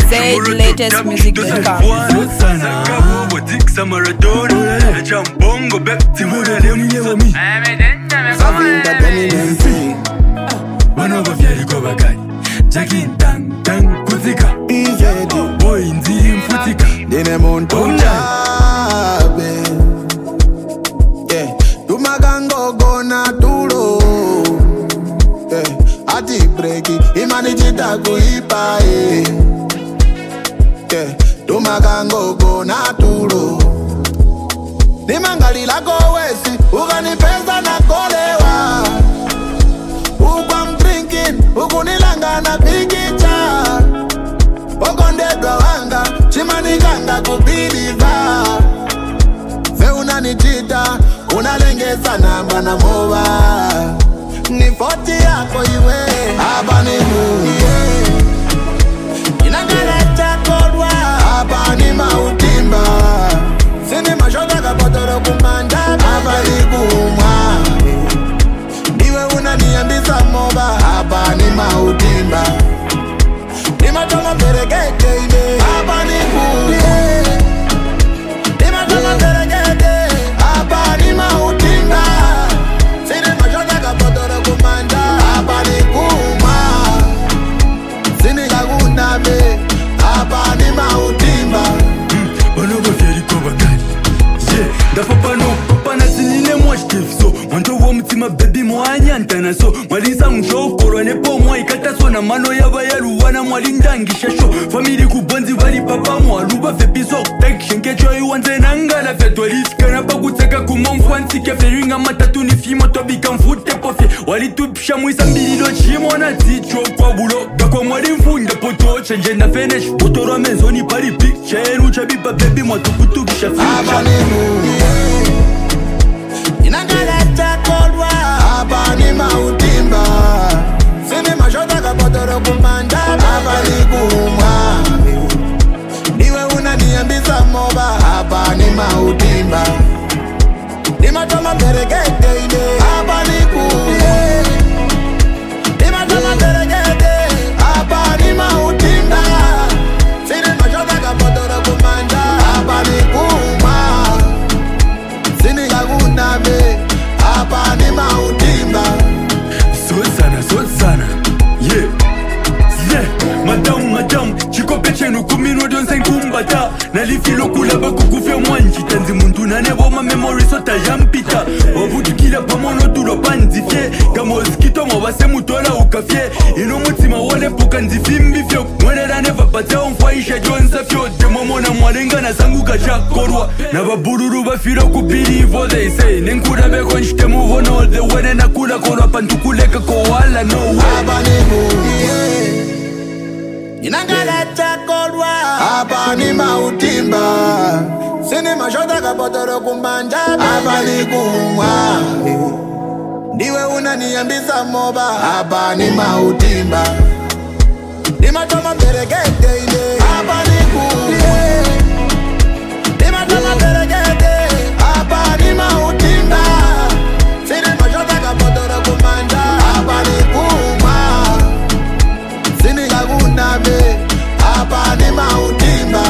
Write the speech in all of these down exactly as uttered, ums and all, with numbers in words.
Say it latest music dot com. Kuipa eh yeah tumagango go naturo nimangali lako wesi ukanipeza na kolewa uko I'm drinking ukunilanga na pikicha okondedwa wanga chimaniganga kupiliva fe unanijita unalengeza namba na mova ni foti yako iwe hapa ni Mungu inangalacha kodwa hapa ni mautimba sini mashota kapotoro kumanda hapa ni kumwa niwe unaniambisa moba hapa ni mautimba ni matoma peregete ile hapa ni kumwa ni matoma peregete hapa ni mautimba sini mashota kapotoro kumanda hapa ni kumwa sini kagunda be hapa ni mautimba bano bafyeri ko bakali yeah ndapo pano papa sinine moi je kiffe so mwanto wo mutima baby mwanya ntana so mwaliza mshokoro ne po moi kata so na mano yaba yaluwana mwalindangisha sho family kubonzi bali papa mwaluba fe biso tek shenke joy wanze nangala fe twaliska na bakuteka kumomfwanti ke feringa matatu ni fimo to bikamfute pofie walitupsha mwisa mbililo chimo na ticho kwa bulo kwa mwali mfunda poto change na finish potoro mezoni pari picture ucha biba baby mwatukutu kisha hapa ni Mungu inangalacha kodwa hapa ni mautimba sini mashota kapotoro kumanda hapa ni kumwa niwe unaniambisa moba hapa ni mautimba ni matoma peregete ile hapa ni kumwa ni matoma peregete hapa ni mautimba sini mashota kapotoro kumanda hapa ni kumwa sini kagunda be hapa ni mautimba so sana so sana yeah yeah madam madam chikope chenu kumino donse nkumbata nalifilo kula bakukufya mwanji tanzi muntu nanebo ma memory so tajampita obudukila pamono tulo panzifye kamozikito mwabase mutola ukafye ino mutima wole puka nzifimbi fyo mwenera neva pata umfaisha jonsa fyo demomona mwalenga na sangu kachakorwa na babuluru bafilo kubirivo they say nenkura beko nshite move on all the way na kula korwa pantukuleka ko wala no way hapa ni Mungu inangalacha kodwa hapa ni mautimba sini mashota kapotoro kumbanja hapa ni kumwa ndiwe unaniambisa moba hapa ni mautimba ni matoma peregete ile hapa ni kumwa ni matoma peregete hapa ni mautimba sini mashota kapotoro kumbanja hapa ni kumwa sini kagunda be hapa ni mautimba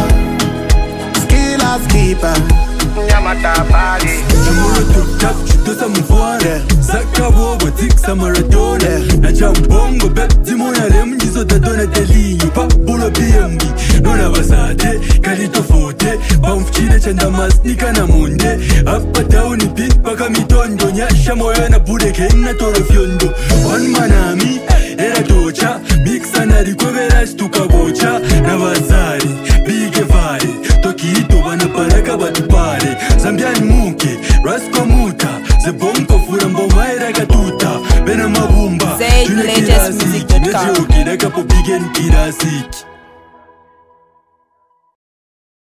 skila skipa nyama tapali Jumuro tuktak chutosa mvware Zakabo watik sa maratona na chambongo bep zimona lem jizo dadona deliyo pa bulo B M B nona basade kalito fote bamfchile chanda masnika na munde hapa tauni pit paka mitondo nyasha moyo na bude kenna toro fyondo one manami era tocha mixa na rikwevera stukabocha na bazari bige vare tokito bana paraka batupare zambiani muke rasko muta ze bonko fura mboma era katuta bena mabumba Say it latest music dot com. Nejo kidaka po bigen kirasiki